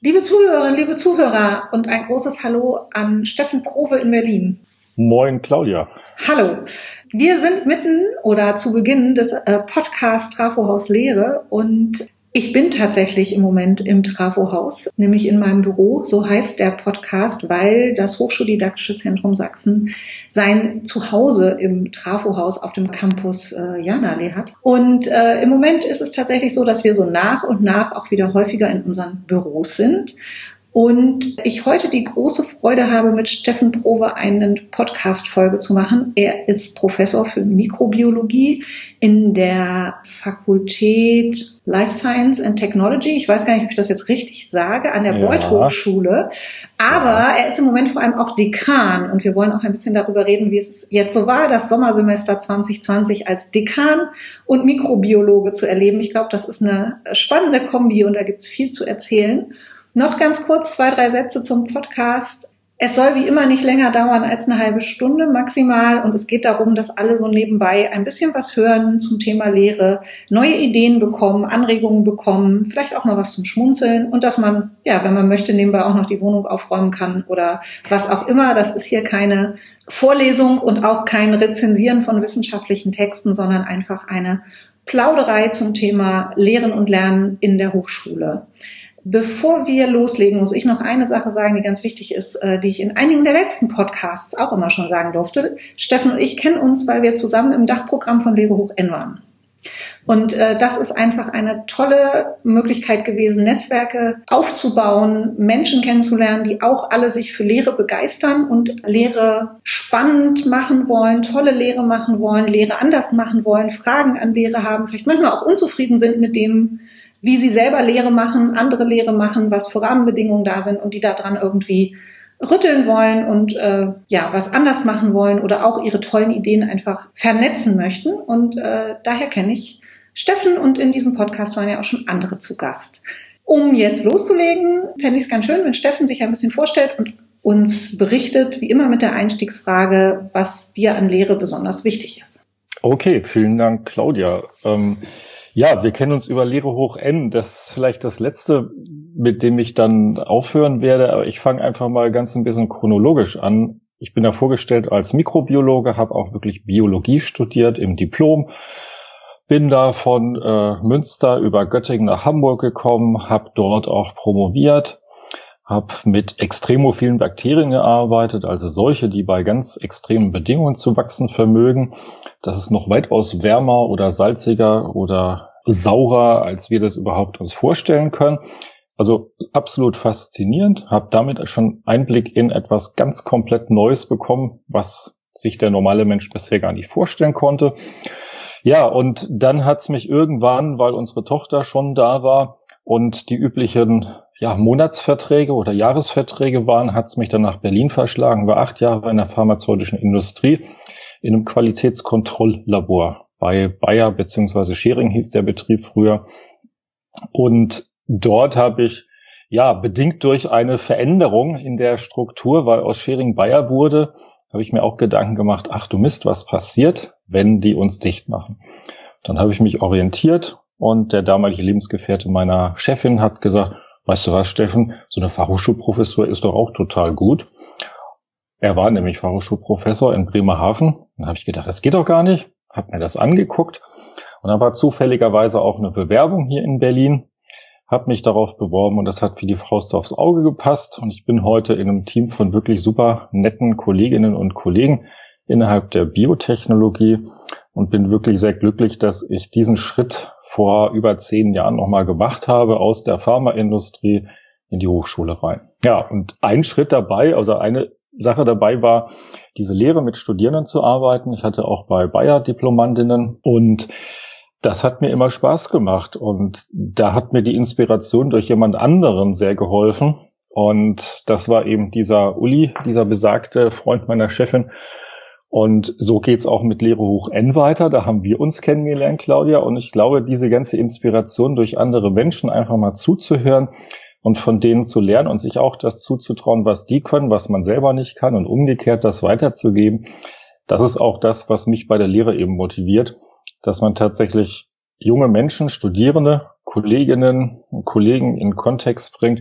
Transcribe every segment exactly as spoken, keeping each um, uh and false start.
Liebe Zuhörerinnen, liebe Zuhörer und ein großes Hallo an Steffen Prowe in Berlin. Moin, Claudia. Hallo. Wir sind mitten oder zu Beginn des äh, Podcasts Trafohaus Lehre und ich bin tatsächlich im Moment im Trafohaus, nämlich in meinem Büro. So heißt der Podcast, weil das Hochschuldidaktische Zentrum Sachsen sein Zuhause im Trafohaus auf dem Campus äh, Janallee hat. Und äh, im Moment ist es tatsächlich so, dass wir so nach und nach auch wieder häufiger in unseren Büros sind. Und ich heute die große Freude habe, mit Steffen Prowe eine Podcast-Folge zu machen. Er ist Professor für Mikrobiologie in der Fakultät Life Science and Technology. Ich weiß gar nicht, ob ich das jetzt richtig sage, an der Ja. Beuth Hochschule. Aber ja. Er ist im Moment vor allem auch Dekan. Und wir wollen auch ein bisschen darüber reden, wie es jetzt so war, das Sommersemester zwanzig zwanzig als Dekan und Mikrobiologe zu erleben. Ich glaube, das ist eine spannende Kombi und da gibt es viel zu erzählen. Noch ganz kurz zwei, drei Sätze zum Podcast. Es soll wie immer nicht länger dauern als eine halbe Stunde maximal und es geht darum, dass alle so nebenbei ein bisschen was hören zum Thema Lehre, neue Ideen bekommen, Anregungen bekommen, vielleicht auch mal was zum Schmunzeln und dass man, ja, wenn man möchte, nebenbei auch noch die Wohnung aufräumen kann oder was auch immer. Das ist hier keine Vorlesung und auch kein Rezensieren von wissenschaftlichen Texten, sondern einfach eine Plauderei zum Thema Lehren und Lernen in der Hochschule. Bevor wir loslegen, muss ich noch eine Sache sagen, die ganz wichtig ist, die ich in einigen der letzten Podcasts auch immer schon sagen durfte. Steffen und ich kennen uns, weil wir zusammen im Dachprogramm von Lehre hoch N waren. Und äh, das ist einfach eine tolle Möglichkeit gewesen, Netzwerke aufzubauen, Menschen kennenzulernen, die auch alle sich für Lehre begeistern und Lehre spannend machen wollen, tolle Lehre machen wollen, Lehre anders machen wollen, Fragen an Lehre haben, vielleicht manchmal auch unzufrieden sind mit dem, wie sie selber Lehre machen, andere Lehre machen, was für Rahmenbedingungen da sind und die da dran irgendwie rütteln wollen und äh, ja was anders machen wollen oder auch ihre tollen Ideen einfach vernetzen möchten. Und äh, daher kenne ich Steffen und in diesem Podcast waren ja auch schon andere zu Gast. Um jetzt loszulegen, fände ich es ganz schön, wenn Steffen sich ein bisschen vorstellt und uns berichtet, wie immer mit der Einstiegsfrage, was dir an Lehre besonders wichtig ist. Okay, vielen Dank, Claudia. Ähm, Ja, wir kennen uns über Lehre hoch N. Das ist vielleicht das Letzte, mit dem ich dann aufhören werde. Aber ich fange einfach mal ganz ein bisschen chronologisch an. Ich bin da vorgestellt als Mikrobiologe, habe auch wirklich Biologie studiert im Diplom. Bin da von äh, Münster über Göttingen nach Hamburg gekommen, habe dort auch promoviert, habe mit extremophilen Bakterien gearbeitet, also solche, die bei ganz extremen Bedingungen zu wachsen vermögen. Das ist noch weitaus wärmer oder salziger oder saurer, als wir das überhaupt uns vorstellen können. Also absolut faszinierend. Habe damit schon Einblick in etwas ganz komplett Neues bekommen, was sich der normale Mensch bisher gar nicht vorstellen konnte. Ja, und dann hat's mich irgendwann, weil unsere Tochter schon da war und die üblichen ja, Monatsverträge oder Jahresverträge waren, hat's mich dann nach Berlin verschlagen, war acht Jahre in der pharmazeutischen Industrie in einem Qualitätskontrolllabor bei Bayer bzw. Schering hieß der Betrieb früher. Und dort habe ich, ja, bedingt durch eine Veränderung in der Struktur, weil aus Schering Bayer wurde, habe ich mir auch Gedanken gemacht, ach du Mist, was passiert, wenn die uns dicht machen? Dann habe ich mich orientiert und der damalige Lebensgefährte meiner Chefin hat gesagt, weißt du was, Steffen, so eine Fachhochschulprofessur ist doch auch total gut. Er war nämlich Fachhochschulprofessor in Bremerhaven. Dann habe ich gedacht, das geht doch gar nicht. Habe mir das angeguckt. Und dann war zufälligerweise auch eine Bewerbung hier in Berlin. Habe mich darauf beworben und das hat wie die Faust aufs Auge gepasst. Und ich bin heute in einem Team von wirklich super netten Kolleginnen und Kollegen innerhalb der Biotechnologie und bin wirklich sehr glücklich, dass ich diesen Schritt vor über zehn Jahren nochmal gemacht habe aus der Pharmaindustrie in die Hochschule rein. Ja, und ein Schritt dabei, also eine Sache dabei war, diese Lehre mit Studierenden zu arbeiten. Ich hatte auch bei Bayer Diplomandinnen und das hat mir immer Spaß gemacht und da hat mir die Inspiration durch jemand anderen sehr geholfen und das war eben dieser Uli, dieser besagte Freund meiner Chefin. Und so geht's auch mit Lehre hoch N weiter. Da haben wir uns kennengelernt, Claudia. Und ich glaube, diese ganze Inspiration durch andere Menschen einfach mal zuzuhören und von denen zu lernen und sich auch das zuzutrauen, was die können, was man selber nicht kann und umgekehrt das weiterzugeben, das ist auch das, was mich bei der Lehre eben motiviert, dass man tatsächlich junge Menschen, Studierende, Kolleginnen und Kollegen in Kontext bringt,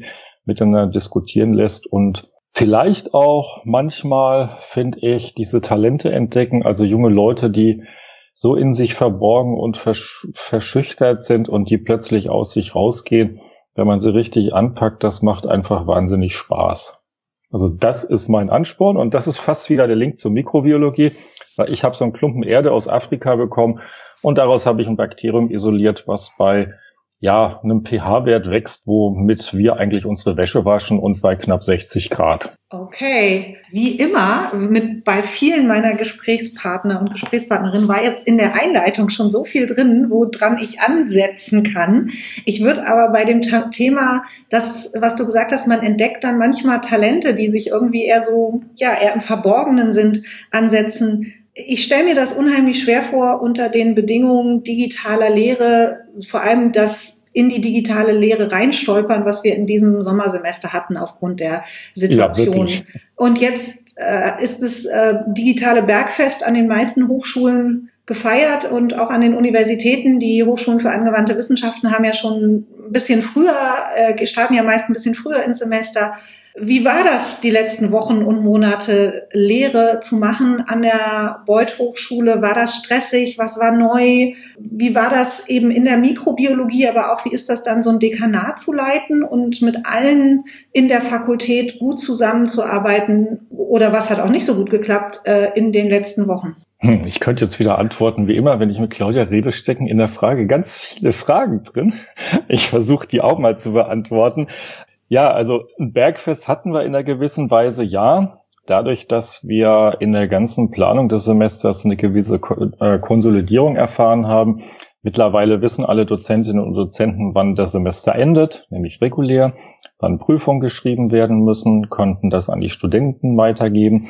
miteinander diskutieren lässt und vielleicht auch manchmal, finde ich, diese Talente entdecken, also junge Leute, die so in sich verborgen und versch- verschüchtert sind und die plötzlich aus sich rausgehen, wenn man sie richtig anpackt, das macht einfach wahnsinnig Spaß. Also das ist mein Ansporn und das ist fast wieder der Link zur Mikrobiologie, weil ich habe so einen Klumpen Erde aus Afrika bekommen und daraus habe ich ein Bakterium isoliert, was bei ja einem pH-Wert wächst, womit wir eigentlich unsere Wäsche waschen und bei knapp sechzig Grad. Okay, wie immer mit bei vielen meiner Gesprächspartner und Gesprächspartnerinnen war jetzt in der Einleitung schon so viel drin, woran ich ansetzen kann. Ich würde aber bei dem Ta- Thema, das, was du gesagt hast, man entdeckt dann manchmal Talente, die sich irgendwie eher so, ja, eher im Verborgenen sind, ansetzen. Ich stelle mir das unheimlich schwer vor unter den Bedingungen digitaler Lehre, vor allem das in die digitale Lehre reinstolpern, was wir in diesem Sommersemester hatten aufgrund der Situation. Ja, und jetzt äh, ist das äh, digitale Bergfest an den meisten Hochschulen gefeiert und auch an den Universitäten. Die Hochschulen für angewandte Wissenschaften haben ja schon ein bisschen früher, äh, starten ja meist ein bisschen früher ins Semester. Wie war das, die letzten Wochen und Monate Lehre zu machen an der Beuth Hochschule? War das stressig? Was war neu? Wie war das eben in der Mikrobiologie? Aber auch, wie ist das dann, so ein Dekanat zu leiten und mit allen in der Fakultät gut zusammenzuarbeiten? Oder was hat auch nicht so gut geklappt äh, in den letzten Wochen? Ich könnte jetzt wieder antworten, wie immer, wenn ich mit Claudia rede, stecken in der Frage ganz viele Fragen drin. Ich versuche die auch mal zu beantworten. Ja, also ein Bergfest hatten wir in einer gewissen Weise, ja. Dadurch, dass wir in der ganzen Planung des Semesters eine gewisse Konsolidierung erfahren haben. Mittlerweile wissen alle Dozentinnen und Dozenten, wann das Semester endet, nämlich regulär, wann Prüfungen geschrieben werden müssen, konnten das an die Studenten weitergeben.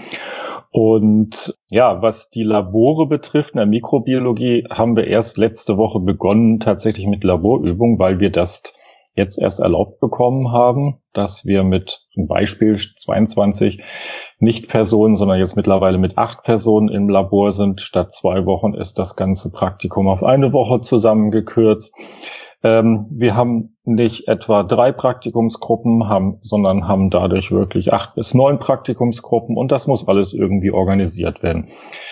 Und ja, was die Labore betrifft, in der Mikrobiologie haben wir erst letzte Woche begonnen, tatsächlich mit Laborübungen, weil wir das jetzt erst erlaubt bekommen haben, dass wir mit zum Beispiel zweiundzwanzig Nicht-Personen, sondern jetzt mittlerweile mit acht Personen im Labor sind. Statt zwei Wochen ist das ganze Praktikum auf eine Woche zusammengekürzt. Ähm, wir haben nicht etwa drei Praktikumsgruppen, haben, sondern haben dadurch wirklich acht bis neun Praktikumsgruppen und das muss alles irgendwie organisiert werden.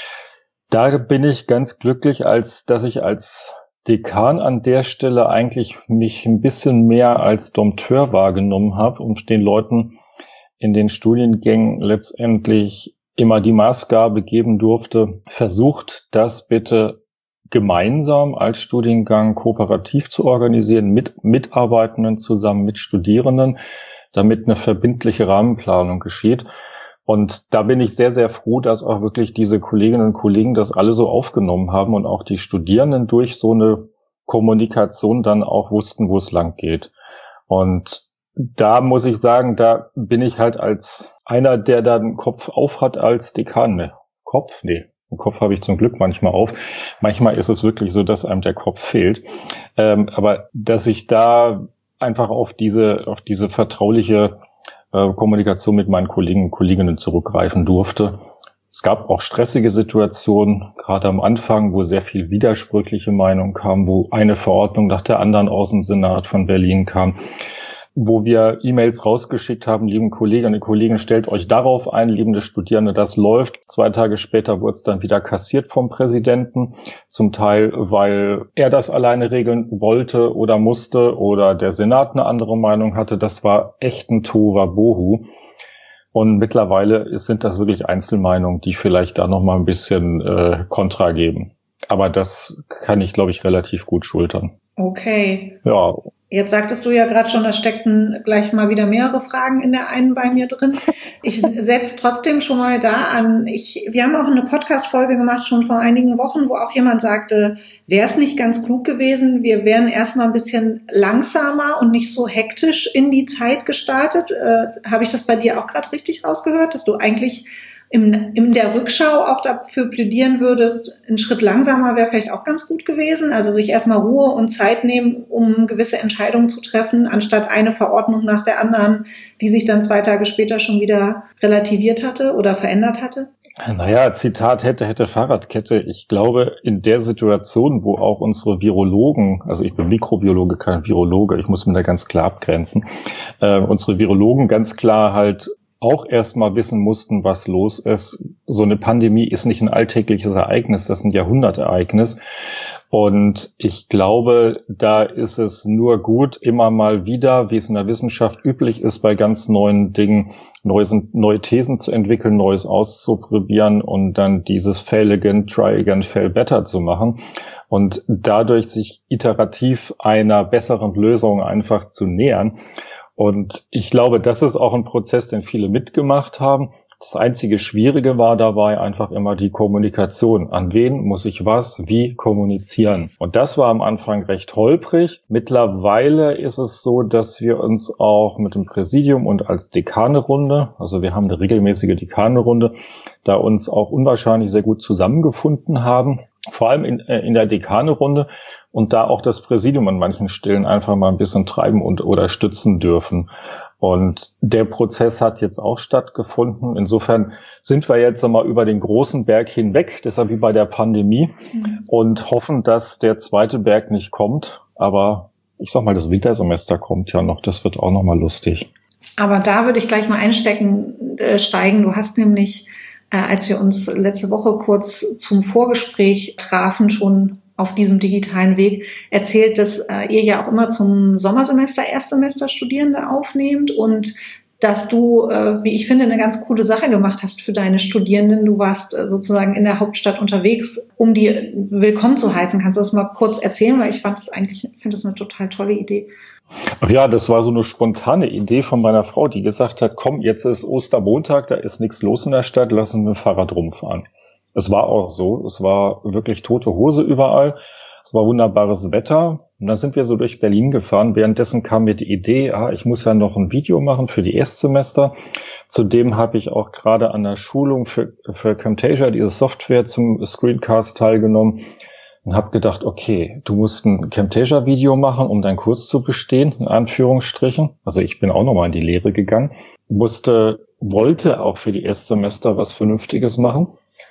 Da bin ich ganz glücklich, als dass ich als Dekan an der Stelle eigentlich mich ein bisschen mehr als Dompteur wahrgenommen habe und den Leuten in den Studiengängen letztendlich immer die Maßgabe geben durfte, versucht das bitte gemeinsam als Studiengang kooperativ zu organisieren, mit Mitarbeitenden zusammen, mit Studierenden, damit eine verbindliche Rahmenplanung geschieht. Und da bin ich sehr, sehr froh, dass auch wirklich diese Kolleginnen und Kollegen das alle so aufgenommen haben und auch die Studierenden durch so eine Kommunikation dann auch wussten, wo es lang geht. Und da muss ich sagen, da bin ich halt als einer, der da den Kopf auf hat als Dekan. Ne, Kopf? Nee, den Kopf habe ich zum Glück manchmal auf. Manchmal ist es wirklich so, dass einem der Kopf fehlt. Ähm, aber dass ich da einfach auf diese, auf diese vertrauliche Kommunikation mit meinen Kollegen und Kolleginnen zurückgreifen durfte. Es gab auch stressige Situationen, gerade am Anfang, wo sehr viel widersprüchliche Meinungen kamen, wo eine Verordnung nach der anderen aus dem Senat von Berlin kam, wo wir E-Mails rausgeschickt haben, lieben Kolleginnen und Kollegen, stellt euch darauf ein, liebende Studierende, das läuft. Zwei Tage später wurde es dann wieder kassiert vom Präsidenten, zum Teil, weil er das alleine regeln wollte oder musste oder der Senat eine andere Meinung hatte. Das war echt ein Tohuwabohu. Und mittlerweile sind das wirklich Einzelmeinungen, die vielleicht da noch mal ein bisschen äh, Kontra geben. Aber das kann ich, glaube ich, relativ gut schultern. Okay. Ja. Jetzt sagtest du ja gerade schon, da steckten gleich mal wieder mehrere Fragen in der einen bei mir drin. Ich setze trotzdem schon mal da an. Ich, wir haben auch eine Podcast-Folge gemacht, schon vor einigen Wochen, wo auch jemand sagte, wäre es nicht ganz klug gewesen, wir wären erstmal ein bisschen langsamer und nicht so hektisch in die Zeit gestartet. Äh, habe ich das bei dir auch gerade richtig rausgehört, dass du eigentlich im, in der Rückschau auch dafür plädieren würdest, ein Schritt langsamer wäre vielleicht auch ganz gut gewesen, also sich erstmal Ruhe und Zeit nehmen, um gewisse Entscheidungen zu treffen, anstatt eine Verordnung nach der anderen, die sich dann zwei Tage später schon wieder relativiert hatte oder verändert hatte? Naja, Zitat hätte, hätte Fahrradkette. Ich glaube, in der Situation, wo auch unsere Virologen, also ich bin Mikrobiologe, kein Virologe, ich muss mir da ganz klar abgrenzen, äh, unsere Virologen ganz klar halt auch erstmal wissen mussten, was los ist. So eine Pandemie ist nicht ein alltägliches Ereignis, das ist ein Jahrhundertereignis. Und ich glaube, da ist es nur gut, immer mal wieder, wie es in der Wissenschaft üblich ist, bei ganz neuen Dingen neues, neue Thesen zu entwickeln, Neues auszuprobieren und dann dieses Fail again, try again, fail better zu machen und dadurch sich iterativ einer besseren Lösung einfach zu nähern. Und ich glaube, das ist auch ein Prozess, den viele mitgemacht haben. Das einzige Schwierige war dabei einfach immer die Kommunikation. An wen muss ich was, wie kommunizieren? Und das war am Anfang recht holprig. Mittlerweile ist es so, dass wir uns auch mit dem Präsidium und als Dekanerunde, also wir haben eine regelmäßige Dekanerunde, da uns auch unwahrscheinlich sehr gut zusammengefunden haben. Vor allem in, äh, in der Dekanerunde und da auch das Präsidium an manchen Stellen einfach mal ein bisschen treiben und oder stützen dürfen. Und der Prozess hat jetzt auch stattgefunden. Insofern sind wir jetzt einmal über den großen Berg hinweg, deshalb wie bei der Pandemie, mhm. und hoffen, dass der zweite Berg nicht kommt. Aber ich sag mal, das Wintersemester kommt ja noch, das wird auch noch mal lustig. Aber da würde ich gleich mal einstecken, äh, steigen. Du hast nämlich, äh, als wir uns letzte Woche kurz zum Vorgespräch trafen, schon auf diesem digitalen Weg erzählt, dass äh, ihr ja auch immer zum Sommersemester Erstsemester Studierende aufnehmt und dass du, äh, wie ich finde, eine ganz coole Sache gemacht hast für deine Studierenden. Du warst äh, sozusagen in der Hauptstadt unterwegs, um die willkommen zu heißen. Kannst du das mal kurz erzählen? Weil ich fand das eigentlich, finde das eine total tolle Idee. Ach ja, das war so eine spontane Idee von meiner Frau, die gesagt hat, komm, jetzt ist Ostermontag, da ist nichts los in der Stadt, lass uns mit dem Fahrrad rumfahren. Es war auch so. Es war wirklich tote Hose überall. Es war wunderbares Wetter. Und dann sind wir so durch Berlin gefahren. Währenddessen kam mir die Idee, ah, ich muss ja noch ein Video machen für die Erstsemester. Zudem habe ich auch gerade an der Schulung für, für Camtasia, diese Software zum Screencast, teilgenommen. Und habe gedacht, okay, du musst ein Camtasia-Video machen, um deinen Kurs zu bestehen, in Anführungsstrichen. Also ich bin auch nochmal in die Lehre gegangen. Musste, wollte auch für die Erstsemester was Vernünftiges machen.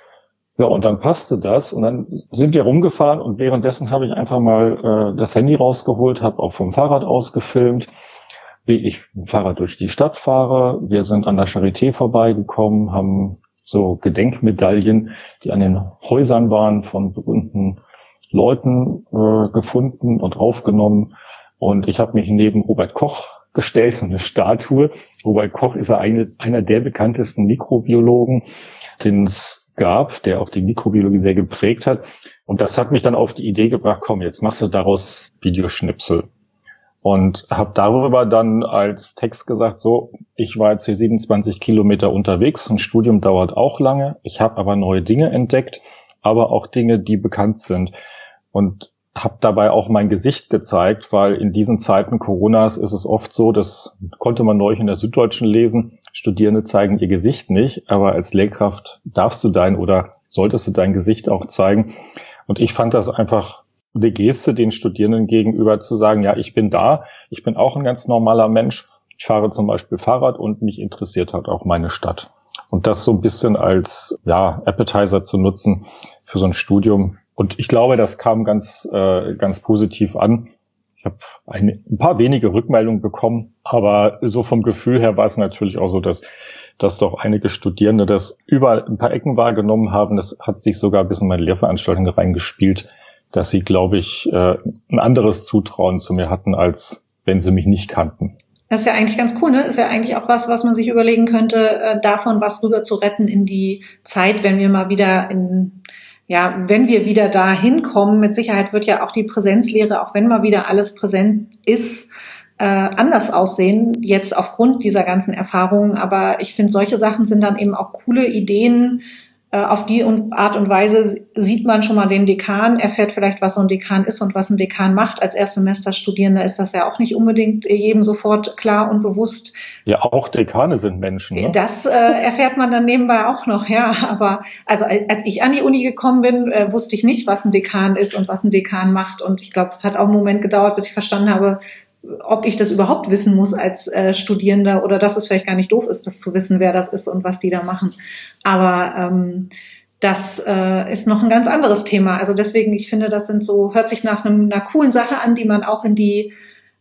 Ja, und dann passte das und dann sind wir rumgefahren und währenddessen habe ich einfach mal äh, das Handy rausgeholt, habe auch vom Fahrrad aus gefilmt, wie ich mit dem Fahrrad durch die Stadt fahre. Wir sind an der Charité vorbeigekommen, haben so Gedenkmedaillen, die an den Häusern waren, von berühmten Leuten äh, gefunden und aufgenommen. Und ich habe mich neben Robert Koch gestellt, so eine Statue. Robert Koch ist ja eine, einer der bekanntesten Mikrobiologen, den es gab, der auch die Mikrobiologie sehr geprägt hat. Und das hat mich dann auf die Idee gebracht, komm, jetzt machst du daraus Videoschnipsel. Und habe darüber dann als Text gesagt, so, ich war jetzt hier siebenundzwanzig Kilometer unterwegs, ein Studium dauert auch lange, ich habe aber neue Dinge entdeckt, aber auch Dinge, die bekannt sind. Und habe dabei auch mein Gesicht gezeigt, weil in diesen Zeiten Coronas ist es oft so, das konnte man neulich in der Süddeutschen lesen, Studierende zeigen ihr Gesicht nicht, aber als Lehrkraft darfst du dein oder solltest du dein Gesicht auch zeigen. Und ich fand das einfach eine Geste den Studierenden gegenüber zu sagen, ja, ich bin da, ich bin auch ein ganz normaler Mensch, ich fahre zum Beispiel Fahrrad und mich interessiert halt auch meine Stadt. Und das so ein bisschen als ja Appetizer zu nutzen für so ein Studium. Und ich glaube, das kam ganz äh, ganz positiv an. Ich habe ein, ein paar wenige Rückmeldungen bekommen, aber so vom Gefühl her war es natürlich auch so, dass, dass doch einige Studierende das über ein paar Ecken wahrgenommen haben. Das hat sich sogar bis in meine Lehrveranstaltung reingespielt, dass sie, glaube ich, äh, ein anderes Zutrauen zu mir hatten, als wenn sie mich nicht kannten. Das ist ja eigentlich ganz cool, ne? Ist ja eigentlich auch was, was man sich überlegen könnte, äh, davon was rüber zu retten in die Zeit, wenn wir mal wieder in Ja, wenn wir wieder da hinkommen, mit Sicherheit wird ja auch die Präsenzlehre, auch wenn mal wieder alles präsent ist, äh, anders aussehen, jetzt aufgrund dieser ganzen Erfahrungen. Aber ich finde, solche Sachen sind dann eben auch coole Ideen. Äh, auf die Art und Weise sieht man schon mal den Dekan, erfährt vielleicht, was so ein Dekan ist und was ein Dekan macht. Als Erstsemesterstudierender ist das ja auch nicht unbedingt jedem sofort klar und bewusst. Ja, auch Dekane sind Menschen. Ne? Das äh, erfährt man dann nebenbei auch noch, ja. Aber also als ich an die Uni gekommen bin, äh, wusste ich nicht, was ein Dekan ist und was ein Dekan macht. Und ich glaube, es hat auch einen Moment gedauert, bis ich verstanden habe, ob ich das überhaupt wissen muss als äh, Studierender oder dass es vielleicht gar nicht doof ist, das zu wissen, wer das ist und was die da machen. Aber ähm, das äh, ist noch ein ganz anderes Thema. Also deswegen, ich finde, das sind so, hört sich nach einem, einer coolen Sache an, die man auch in die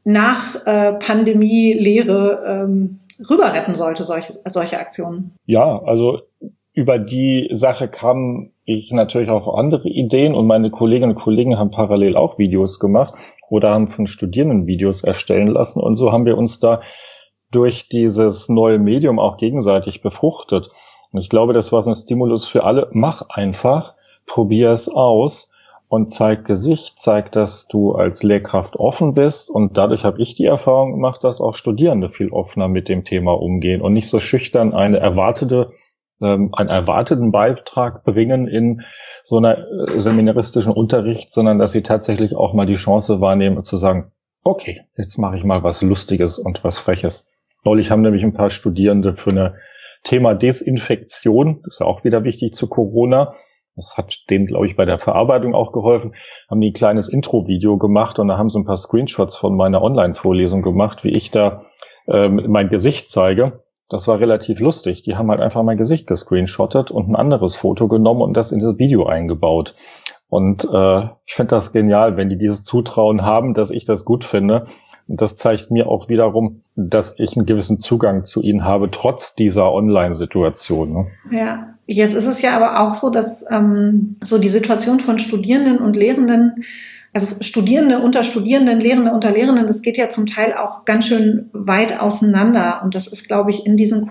Nach-Pandemie-Lehre ähm, rüber retten sollte, solche, solche Aktionen. Ja, also über die Sache kamen ich natürlich auch andere Ideen und meine Kolleginnen und Kollegen haben parallel auch Videos gemacht oder haben von Studierenden Videos erstellen lassen und so haben wir uns da durch dieses neue Medium auch gegenseitig befruchtet. Und ich glaube, das war so ein Stimulus für alle. Mach einfach, probier es aus und zeig Gesicht, zeig, dass du als Lehrkraft offen bist. Und dadurch habe ich die Erfahrung gemacht, dass auch Studierende viel offener mit dem Thema umgehen und nicht so schüchtern eine erwartete einen erwarteten Beitrag bringen in so einer seminaristischen Unterricht, sondern dass sie tatsächlich auch mal die Chance wahrnehmen zu sagen, okay, jetzt mache ich mal was Lustiges und was Freches. Neulich haben nämlich ein paar Studierende für eine Thema Desinfektion, das ist ja auch wieder wichtig zu Corona, das hat denen, glaube ich, bei der Verarbeitung auch geholfen, haben die ein kleines Intro-Video gemacht und da haben sie ein paar Screenshots von meiner Online-Vorlesung gemacht, wie ich da ähm, mein Gesicht zeige. Das war relativ lustig. Die haben halt einfach mein Gesicht gescreenshottet und ein anderes Foto genommen und das in das Video eingebaut. Und äh, ich finde das genial, wenn die dieses Zutrauen haben, dass ich das gut finde. Und das zeigt mir auch wiederum, dass ich einen gewissen Zugang zu ihnen habe, trotz dieser Online-Situation. Ne? Ja, jetzt ist es ja aber auch so, dass ähm, so die Situation von Studierenden und Lehrenden, also Studierende unter Studierenden, Lehrende unter Lehrenden, das geht ja zum Teil auch ganz schön weit auseinander. Und das ist, glaube ich, in diesen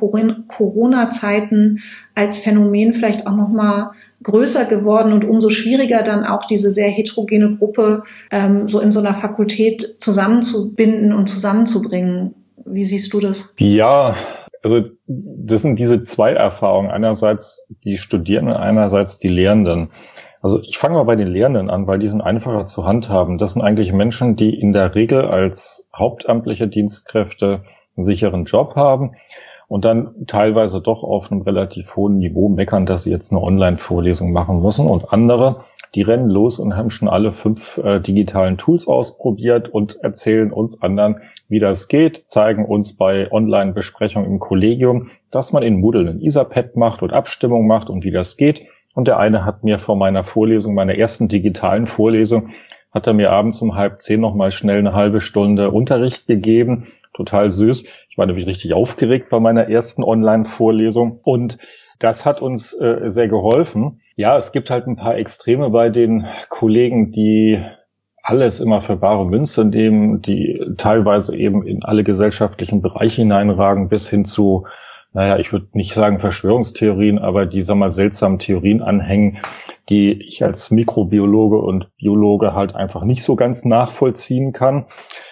Corona-Zeiten als Phänomen vielleicht auch noch mal größer geworden und umso schwieriger dann auch diese sehr heterogene Gruppe ähm, so in so einer Fakultät zusammenzubinden und zusammenzubringen. Wie siehst du das? Ja, also das sind diese zwei Erfahrungen. Einerseits die Studierenden, einerseits die Lehrenden. Also ich fange mal bei den Lehrenden an, weil die sind einfacher zu handhaben. Das sind eigentlich Menschen, die in der Regel als hauptamtliche Dienstkräfte einen sicheren Job haben und dann teilweise doch auf einem relativ hohen Niveau meckern, dass sie jetzt eine Online-Vorlesung machen müssen. Und andere, die rennen los und haben schon alle fünf äh, digitalen Tools ausprobiert und erzählen uns anderen, wie das geht, zeigen uns bei Online-Besprechungen im Kollegium, dass man in Moodle ein Etherpad macht und Abstimmung macht und wie das geht. Und der eine hat mir vor meiner Vorlesung, meiner ersten digitalen Vorlesung, hat er mir abends um halb zehn noch mal schnell eine halbe Stunde Unterricht gegeben. Total süß. Ich war nämlich richtig aufgeregt bei meiner ersten Online-Vorlesung. Und das hat uns äh, sehr geholfen. Ja, es gibt halt ein paar Extreme bei den Kollegen, die alles immer für bare Münze nehmen, die teilweise eben in alle gesellschaftlichen Bereiche hineinragen, bis hin zu, naja, ich würde nicht sagen Verschwörungstheorien, aber die, sagen wir mal, seltsamen Theorien anhängen, die ich als Mikrobiologe und Biologe halt einfach nicht so ganz nachvollziehen kann.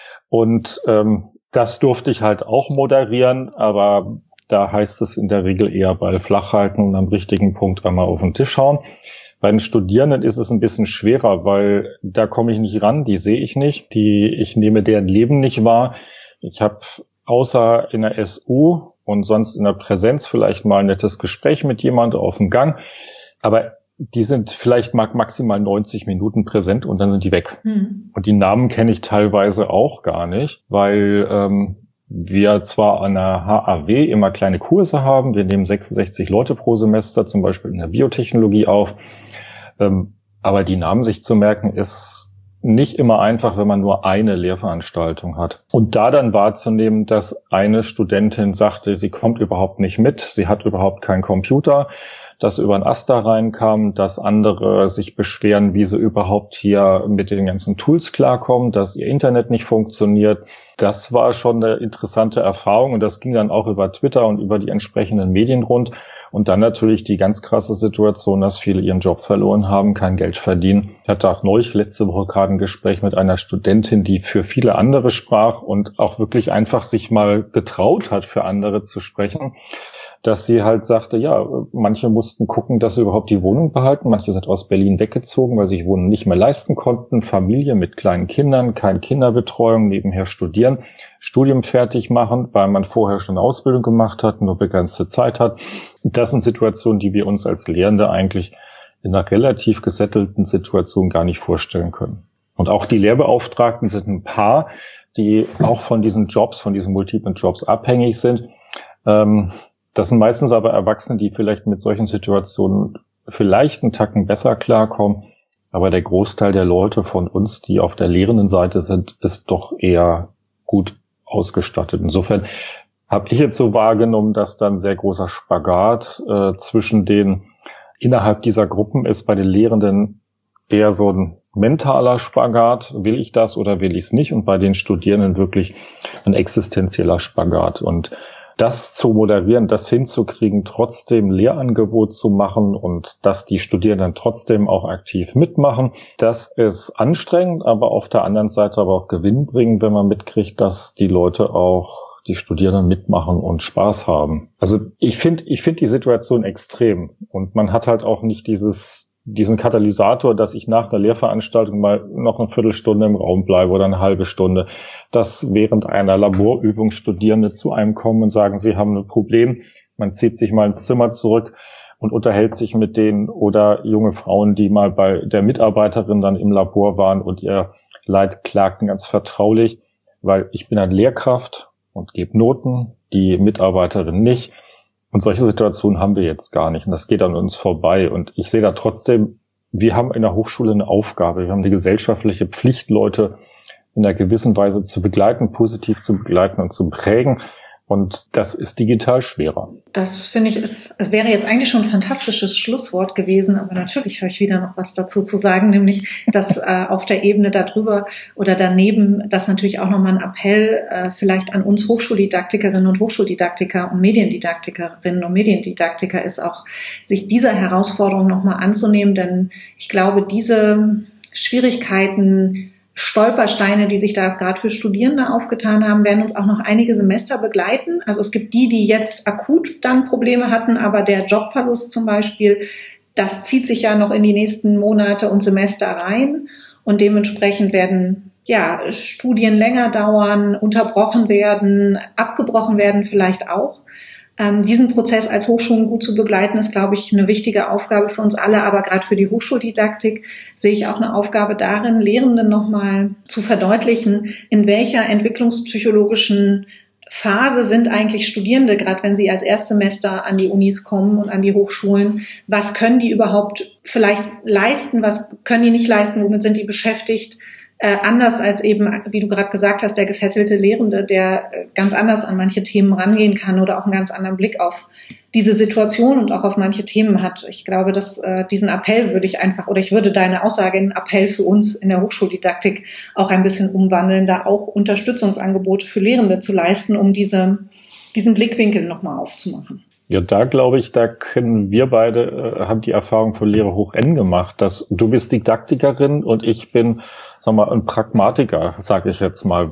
Und ähm, das durfte ich halt auch moderieren, aber da heißt es in der Regel eher Ball flach halten und am richtigen Punkt einmal auf den Tisch hauen. Bei den Studierenden ist es ein bisschen schwerer, weil da komme ich nicht ran, die sehe ich nicht, die ich nehme deren Leben nicht wahr. Ich habe außer in der S U und sonst in der Präsenz vielleicht mal ein nettes Gespräch mit jemandem auf dem Gang. Aber die sind vielleicht maximal neunzig Minuten präsent und dann sind die weg. Mhm. Und die Namen kenne ich teilweise auch gar nicht, weil ähm, wir zwar an der H A W immer kleine Kurse haben. Wir nehmen sechsundsechzig Leute pro Semester, zum Beispiel in der Biotechnologie auf. Ähm, aber die Namen sich zu merken, ist nicht immer einfach, wenn man nur eine Lehrveranstaltung hat. Und da dann wahrzunehmen, dass eine Studentin sagte, sie kommt überhaupt nicht mit, sie hat überhaupt keinen Computer, dass über ein Asta reinkam, dass andere sich beschweren, wie sie überhaupt hier mit den ganzen Tools klarkommen, dass ihr Internet nicht funktioniert. Das war schon eine interessante Erfahrung und das ging dann auch über Twitter und über die entsprechenden Medien rund. Und dann natürlich die ganz krasse Situation, dass viele ihren Job verloren haben, kein Geld verdienen. Ich hatte auch neulich letzte Woche gerade ein Gespräch mit einer Studentin, die für viele andere sprach und auch wirklich einfach sich mal getraut hat, für andere zu sprechen, dass sie halt sagte, ja, manche mussten gucken, dass sie überhaupt die Wohnung behalten. Manche sind aus Berlin weggezogen, weil sie sich Wohnen nicht mehr leisten konnten. Familie mit kleinen Kindern, keine Kinderbetreuung, nebenher studieren, Studium fertig machen, weil man vorher schon eine Ausbildung gemacht hat, nur begrenzte Zeit hat. Das sind Situationen, die wir uns als Lehrende eigentlich in einer relativ gesettelten Situation gar nicht vorstellen können. Und auch die Lehrbeauftragten sind ein paar, die auch von diesen Jobs, von diesen multiplen Jobs abhängig sind. Ähm, das sind meistens aber Erwachsene, die vielleicht mit solchen Situationen vielleicht einen Tacken besser klarkommen. Aber der Großteil der Leute von uns, die auf der lehrenden Seite sind, ist doch eher gut ausgestattet. Insofern habe ich jetzt so wahrgenommen, dass da ein sehr großer Spagat äh, zwischen den innerhalb dieser Gruppen ist. Bei den Lehrenden eher so ein mentaler Spagat, will ich das oder will ich es nicht? Und bei den Studierenden wirklich ein existenzieller Spagat. Und das zu moderieren, das hinzukriegen, trotzdem Lehrangebot zu machen und dass die Studierenden trotzdem auch aktiv mitmachen, das ist anstrengend, aber auf der anderen Seite aber auch gewinnbringend, wenn man mitkriegt, dass die Leute auch, die Studierenden mitmachen und Spaß haben. Also ich finde, ich finde die Situation extrem und man hat halt auch nicht dieses diesen Katalysator, dass ich nach der Lehrveranstaltung mal noch eine Viertelstunde im Raum bleibe oder eine halbe Stunde, dass während einer Laborübung Studierende zu einem kommen und sagen, sie haben ein Problem, man zieht sich mal ins Zimmer zurück und unterhält sich mit denen, oder junge Frauen, die mal bei der Mitarbeiterin dann im Labor waren und ihr Leid klagten ganz vertraulich, weil ich bin eine Lehrkraft und gebe Noten, die Mitarbeiterin nicht. Und solche Situationen haben wir jetzt gar nicht. Und das geht an uns vorbei. Und ich sehe da trotzdem, wir haben in der Hochschule eine Aufgabe. Wir haben die gesellschaftliche Pflicht, Leute in einer gewissen Weise zu begleiten, positiv zu begleiten und zu prägen. Und das ist digital schwerer. Das finde ich, ist, wäre jetzt eigentlich schon ein fantastisches Schlusswort gewesen, aber natürlich habe ich wieder noch was dazu zu sagen, nämlich, dass äh, auf der Ebene darüber oder daneben, dass natürlich auch nochmal ein Appell äh, vielleicht an uns Hochschuldidaktikerinnen und Hochschuldidaktiker und Mediendidaktikerinnen und Mediendidaktiker ist, auch sich dieser Herausforderung nochmal anzunehmen, denn ich glaube, diese Schwierigkeiten, Stolpersteine, die sich da gerade für Studierende aufgetan haben, werden uns auch noch einige Semester begleiten. Also es gibt die, die jetzt akut dann Probleme hatten, aber der Jobverlust zum Beispiel, das zieht sich ja noch in die nächsten Monate und Semester rein und dementsprechend werden ja Studien länger dauern, unterbrochen werden, abgebrochen werden vielleicht auch. Ähm, diesen Prozess als Hochschulen gut zu begleiten, ist, glaube ich, eine wichtige Aufgabe für uns alle. Aber gerade für die Hochschuldidaktik sehe ich auch eine Aufgabe darin, Lehrenden nochmal zu verdeutlichen, in welcher entwicklungspsychologischen Phase sind eigentlich Studierende, gerade wenn sie als Erstsemester an die Unis kommen und an die Hochschulen. Was können die überhaupt vielleicht leisten? Was können die nicht leisten? Womit sind die beschäftigt? Äh, anders als eben, wie du gerade gesagt hast, der gesettelte Lehrende, der äh, ganz anders an manche Themen rangehen kann oder auch einen ganz anderen Blick auf diese Situation und auch auf manche Themen hat. Ich glaube, dass äh, diesen Appell würde ich einfach, oder ich würde deine Aussage in einen Appell für uns in der Hochschuldidaktik auch ein bisschen umwandeln, da auch Unterstützungsangebote für Lehrende zu leisten, um diese, diesen Blickwinkel nochmal aufzumachen. Ja, da glaube ich, da können wir beide, äh, haben die Erfahrung von Lehre hoch N gemacht, dass du bist Didaktikerin und ich bin, sag mal, ein Pragmatiker, sage ich jetzt mal.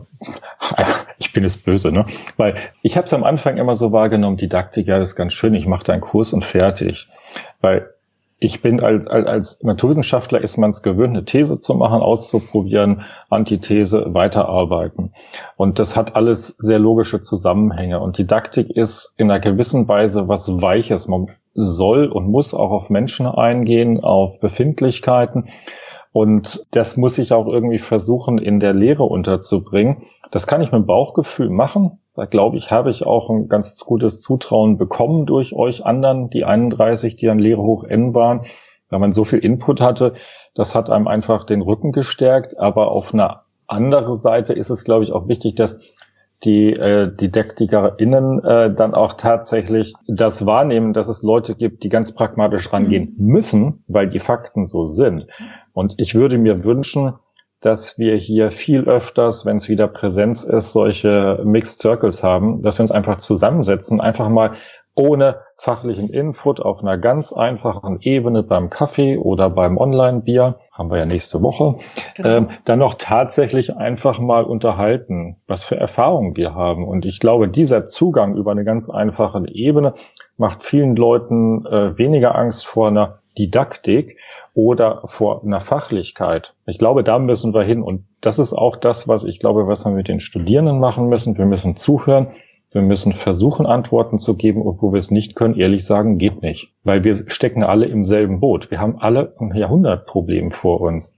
Ich bin es böse, ne? Weil ich habe es am Anfang immer so wahrgenommen, Didaktiker, das ist ganz schön, ich mache da einen Kurs und fertig. Weil ich bin als, als, als Naturwissenschaftler ist man es gewöhnt, eine These zu machen, auszuprobieren, Antithese, weiterarbeiten. Und das hat alles sehr logische Zusammenhänge. Und Didaktik ist in einer gewissen Weise was Weiches. Man soll und muss auch auf Menschen eingehen, auf Befindlichkeiten. Und das muss ich auch irgendwie versuchen, in der Lehre unterzubringen. Das kann ich mit Bauchgefühl machen. Da glaube ich, habe ich auch ein ganz gutes Zutrauen bekommen durch euch anderen, die einunddreißig, die an Lehre hoch N waren, weil man so viel Input hatte. Das hat einem einfach den Rücken gestärkt. Aber auf einer anderen Seite ist es, glaube ich, auch wichtig, dass die äh, DidaktikerInnen äh, dann auch tatsächlich das wahrnehmen, dass es Leute gibt, die ganz pragmatisch rangehen müssen, weil die Fakten so sind. Und ich würde mir wünschen, dass wir hier viel öfters, wenn es wieder Präsenz ist, solche Mixed Circles haben, dass wir uns einfach zusammensetzen, einfach mal ohne fachlichen Input auf einer ganz einfachen Ebene beim Kaffee oder beim Online-Bier, haben wir ja nächste Woche, genau. ähm, dann noch tatsächlich einfach mal unterhalten, was für Erfahrungen wir haben. Und ich glaube, dieser Zugang über eine ganz einfache Ebene macht vielen Leuten äh, weniger Angst vor einer Didaktik oder vor einer Fachlichkeit. Ich glaube, da müssen wir hin. Und das ist auch das, was ich glaube, was wir mit den Studierenden machen müssen. Wir müssen zuhören. Wir müssen versuchen, Antworten zu geben, und wo wir es nicht können, ehrlich sagen, geht nicht. Weil wir stecken alle im selben Boot. Wir haben alle ein Jahrhundertproblem vor uns.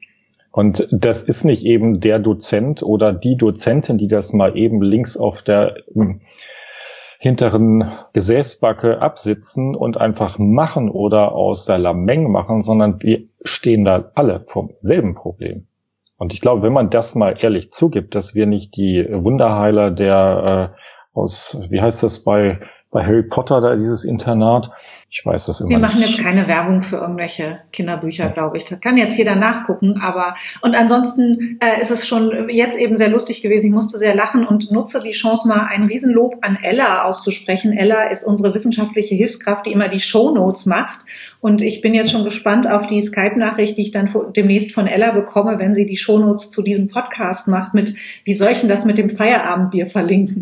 Und das ist nicht eben der Dozent oder die Dozentin, die das mal eben links auf der hinteren Gesäßbacke absitzen und einfach machen oder aus der Lameng machen, sondern wir stehen da alle vom selben Problem. Und ich glaube, wenn man das mal ehrlich zugibt, dass wir nicht die Wunderheiler der äh, aus, wie heißt das bei bei Harry Potter, da dieses Internat, ich weiß das immer nicht. Wir machen nicht. jetzt keine Werbung für irgendwelche Kinderbücher, glaube ich. Das kann jetzt jeder nachgucken, aber und ansonsten äh, ist es schon jetzt eben sehr lustig gewesen. Ich musste sehr lachen und nutze die Chance, mal ein Riesenlob an Ella auszusprechen. Ella ist unsere wissenschaftliche Hilfskraft, die immer die Shownotes macht. Und ich bin jetzt schon gespannt auf die Skype-Nachricht, die ich dann demnächst von Ella bekomme, wenn sie die Shownotes zu diesem Podcast macht mit, wie soll ich denn das mit dem Feierabendbier verlinken?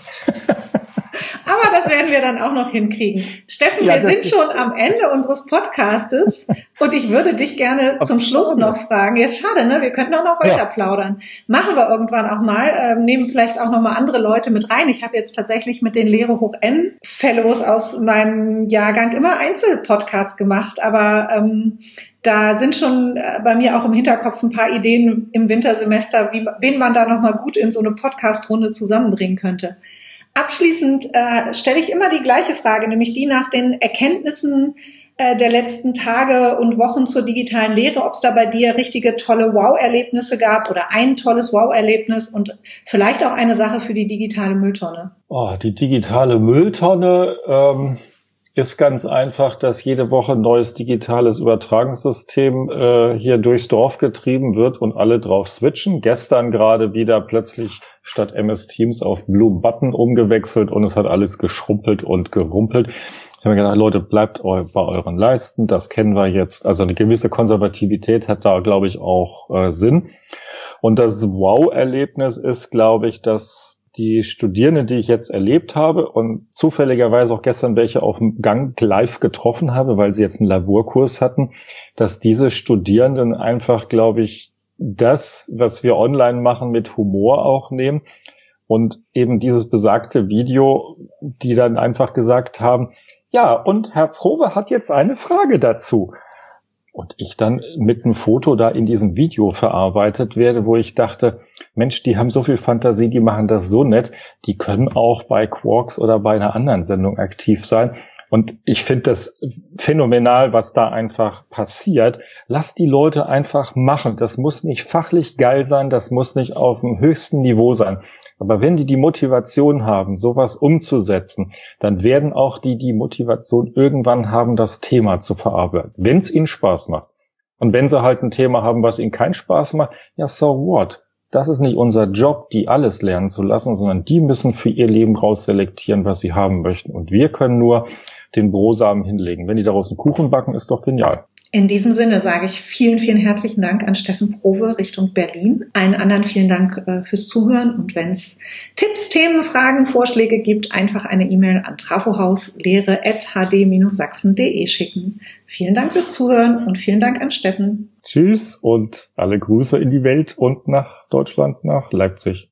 Aber das werden wir dann auch noch hinkriegen. Steffen, ja, wir sind schon am Ende unseres Podcastes und ich würde dich gerne zum Schluss schade. noch fragen. Jetzt schade, ne? Wir könnten auch noch weiter ja. plaudern. Machen wir irgendwann auch mal. Ähm, nehmen vielleicht auch noch mal andere Leute mit rein. Ich habe jetzt tatsächlich mit den Lehre hoch N Fellows aus meinem Jahrgang immer Einzelpodcasts gemacht, aber ähm, da sind schon bei mir auch im Hinterkopf ein paar Ideen im Wintersemester, wie, wen man da noch mal gut in so eine Podcast-Runde zusammenbringen könnte. Abschließend äh, stelle ich immer die gleiche Frage, nämlich die nach den Erkenntnissen äh, der letzten Tage und Wochen zur digitalen Lehre, ob es da bei dir richtige tolle Wow-Erlebnisse gab oder ein tolles Wow-Erlebnis und vielleicht auch eine Sache für die digitale Mülltonne. Oh, die digitale Mülltonne ähm, ist ganz einfach, dass jede Woche ein neues digitales Übertragungssystem äh, hier durchs Dorf getrieben wird und alle drauf switchen. Gestern gerade wieder plötzlich statt M S Teams auf Blue Button umgewechselt und es hat alles geschrumpelt und gerumpelt. Ich habe mir gedacht, Leute, bleibt bei euren Leisten, das kennen wir jetzt. Also eine gewisse Konservativität hat da, glaube ich, auch äh, Sinn. Und das Wow-Erlebnis ist, glaube ich, dass die Studierenden, die ich jetzt erlebt habe und zufälligerweise auch gestern welche auf dem Gang live getroffen habe, weil sie jetzt einen Laborkurs hatten, dass diese Studierenden einfach, glaube ich, das, was wir online machen, mit Humor auch nehmen und eben dieses besagte Video, die dann einfach gesagt haben, ja, und Herr Prowe hat jetzt eine Frage dazu. Und ich dann mit einem Foto da in diesem Video verarbeitet werde, wo ich dachte, Mensch, die haben so viel Fantasie, die machen das so nett, die können auch bei Quarks oder bei einer anderen Sendung aktiv sein. Und ich finde das phänomenal, was da einfach passiert. Lass die Leute einfach machen. Das muss nicht fachlich geil sein, das muss nicht auf dem höchsten Niveau sein. Aber wenn die die Motivation haben, sowas umzusetzen, dann werden auch die die Motivation irgendwann haben, das Thema zu verarbeiten, wenn es ihnen Spaß macht. Und wenn sie halt ein Thema haben, was ihnen keinen Spaß macht, ja, so what? Das ist nicht unser Job, die alles lernen zu lassen, sondern die müssen für ihr Leben rausselektieren, was sie haben möchten. Und wir können nur den Brosamen hinlegen. Wenn die daraus einen Kuchen backen, ist doch genial. In diesem Sinne sage ich vielen, vielen herzlichen Dank an Steffen Prowe Richtung Berlin. Allen anderen vielen Dank äh, fürs Zuhören. Und wenn es Tipps, Themen, Fragen, Vorschläge gibt, einfach eine E-Mail an trafo-haus-lehre at h d dash sachsen punkt d e schicken. Vielen Dank fürs Zuhören und vielen Dank an Steffen. Tschüss und alle Grüße in die Welt und nach Deutschland, nach Leipzig.